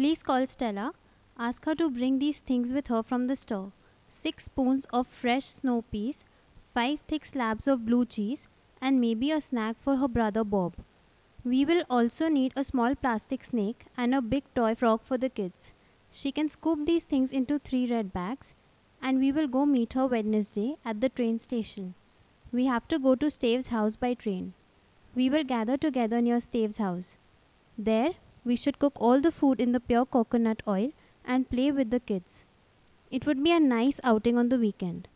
Please call Stella. Ask her to bring these things with her from the store: 6 spoons of fresh snow peas, 5 thick slabs of blue cheese, and maybe a snack for her brother Bob. We will also need a small plastic snake and a big toy frog for the kids. She can scoop these things into 3 red bags, and we will go meet her Wednesday at the train station. We have to go to Stave's house by train. We will gather together near Stave's house. There, we should cook all the food in the pure coconut oil and play with the kids. It would be a nice outing on the weekend.